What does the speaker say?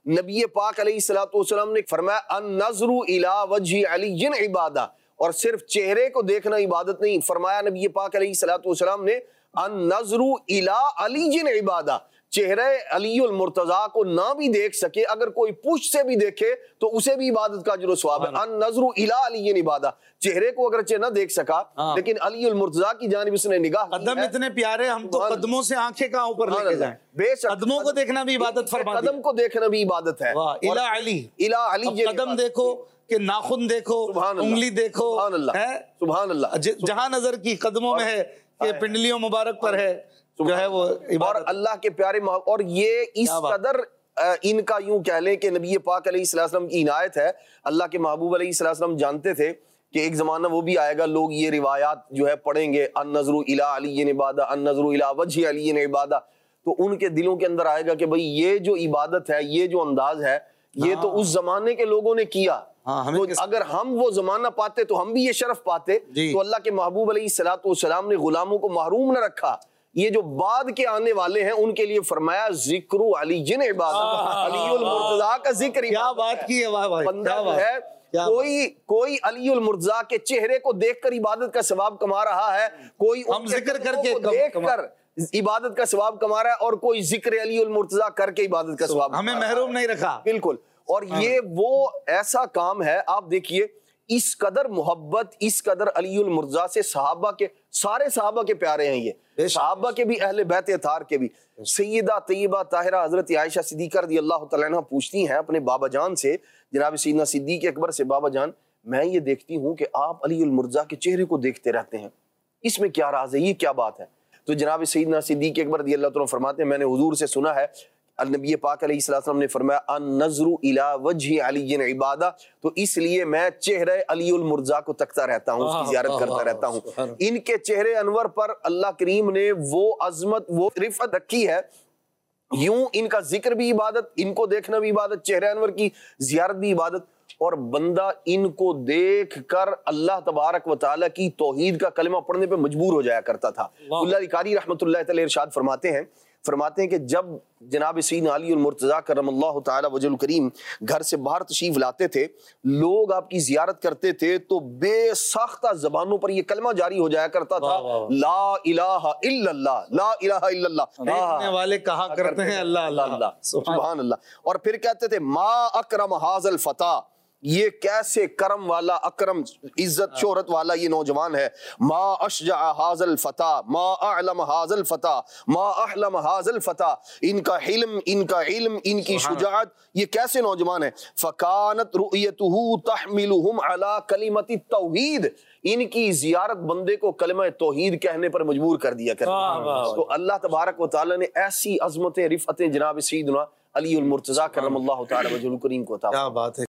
نبی پاک علیہ الصلوۃ والسلام نے فرمایا النظر الی وجہ علی عبادہ، اور صرف چہرے کو دیکھنا عبادت نہیں، فرمایا نبی پاک علیہ الصلوۃ والسلام نے النظر الی علی عبادہ، چہرے علی المرتضیٰ کو نہ بھی دیکھ سکے، اگر کوئی پشت سے بھی دیکھے تو اسے بھی عبادت کا اجر و ثواب ہے۔ النظر الی علی عبادہ، چہرے کو اگرچہ نہ دیکھ سکا لیکن علی المرتضیٰ کی جانب اس نے نگاہ کی قدم اتنے پیارے، ہم تو قدموں سے آنکھیں کہاں اوپر لے کے جائیں، بے شک قدموں کو دیکھنا بھی عبادت فرما دی، قدم کو دیکھنا بھی عبادت ہے۔ الی علی، الی علی، قدم دیکھو کہ ناخن دیکھو، انگلی دیکھو، سبحان اللہ، سبحان اللہ، جہاں نظر کی قدموں میں ہے کہ پنڈلیوں مبارک پر ہے جو ہے وہ اور اللہ کے پیارے اور یہ اس قدر ان کا یوں کہہ لیں کہ نبی پاک علیہ السلام کی عنایت ہے۔ اللہ کے محبوب علیہ السلام جانتے تھے کہ ایک زمانہ وہ بھی آئے گا، لوگ یہ روایات جو ہے پڑھیں گے النظر الی علی عبادہ، النظر الی وجہ علی عبادہ، تو ان کے دلوں کے اندر آئے گا کہ بھئی یہ جو عبادت ہے، یہ جو انداز ہے، یہ تو اس زمانے کے لوگوں نے کیا، تو اگر ہم وہ زمانہ پاتے تو ہم بھی یہ شرف پاتے۔ تو اللہ کے محبوب علیہ السلام نے غلاموں کو محروم نہ رکھا، یہ جو بعد کے آنے والے ہیں ان کے لیے فرمایا ذکر علی عبادہ، علی المرتضیٰ کا ذکر۔ کیا بات کی ہے، واہ واہ، بندہ ہے کوئی علی المرتضیٰ کے چہرے کو دیکھ کر عبادت کا ثواب کما رہا ہے، کوئی ہم ذکر کر کے دیکھ کر عبادت کا ثواب کما رہا ہے، اور کوئی ذکر علی المرتضیٰ کر کے عبادت کا ثواب، ہمیں محروم نہیں رکھا۔ بالکل، اور یہ وہ ایسا کام ہے، آپ دیکھیے اس قدر محبت، اس قدر علی المرتضیٰ سے صحابہ کے، سارے صحابہ کے پیارے ہیں یہ، صحابہ کے بھی، اہل بیت اطہار کے بھی۔ سیدہ طیبہ طاہرہ حضرت عائشہ صدیقہ رضی اللہ تعالیٰ عنہ پوچھتی ہیں اپنے بابا جان سے، جناب سیدنا صدیق اکبر سے، بابا جان میں یہ دیکھتی ہوں کہ آپ علی المرتضیٰ کے چہرے کو دیکھتے رہتے ہیں، اس میں کیا راز ہے، یہ کیا بات ہے؟ تو جناب سیدنا صدیق اکبر رضی اللہ تعالیٰ فرماتے ہیں میں نے حضور سے سنا ہے، نبی پاک علیہ السلام نے فرمایا النظر الی وجہ علی عبادہ، تو اس لیے میں چہرے علی المرتضیٰ کو تکتا رہتا ہوں، اس کی زیارت کرتا رہتا ہوں۔ ان کے چہرے انور پر اللہ کریم نے وہ عظمت، وہ رفعت رکھی ہے، یوں ان کا ذکر بھی عبادت، ان کو دیکھنا بھی عبادت، چہرے انور کی زیارت بھی عبادت، اور بندہ ان کو دیکھ کر اللہ تبارک و تعالیٰ کی توحید کا کلمہ پڑھنے پہ مجبور ہو جایا کرتا تھا۔ اللہ علی قاری رحمۃ اللہ تعالی ارشاد فرماتے ہیں کہ جب جناب سیدنا علی المرتضیٰ کرم اللہ تعالی وجہ الکریم گھر سے باہر تشریف لاتے تھے، لوگ آپ کی زیارت کرتے تھے تو بے ساختہ زبانوں پر یہ کلمہ جاری ہو جایا کرتا تھا، لا الہ الا اللہ، لا الہ الا اللہ، دیکھنے والے کہا کرتے ہیں اللہ اللہ، سبحان اللہ، اور پھر کہتے تھے ما اکرم ھذا الفتیٰ، یہ کیسے کرم والا، اکرم عزت شہرت والا یہ نوجوان ہے، ما اشجع ھذا الفتیٰ، ما اعلم ھذا الفتیٰ، ما احلم ھذا الفتیٰ، ان کا علم، ان کی شجاعت، یہ کیسے نوجوان ہے۔ فکانت رؤیتہ تحملہم علی کلمۃ التوحید، ان کی زیارت بندے کو کلمہ توحید کہنے پر مجبور کر دیا کرتی۔ تو اللہ تبارک و تعالی نے ایسی عظمتیں، رفعتیں جناب سیدنا علی المرتضیٰ کرم اللہ تعالی وجہ الکریم کو عطا۔ کیا بات ہے۔